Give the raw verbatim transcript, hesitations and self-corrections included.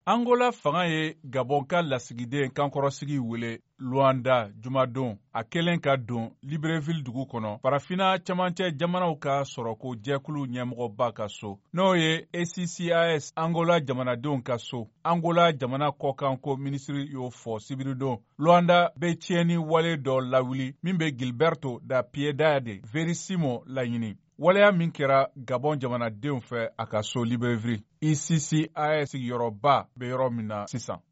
Angola fanga ye Gabon ka lasigiden kankɔrɔsigi wele Luanda jumadon a kelen ka don Libreville dugu kɔnɔ farafina camancɛ jamanaw ka sɔrɔko jɛkulu ɲɛmɔgɔba ka so n'o ye A C C A S Angola jamanadenw ka so. Angola jamana kɔkanko minisiri y'o fɔ sibiridon. Luanda bɛ tiɲɛni wale dɔ lawuli min bɛ Gilberto da Piedade Verissimo laɲini. Waleya min kɛra Gabon jamanadenw fɛ a ka so Libreville. I C C A S sigiyɔrɔba bɛ yɔrɔ min na sisan.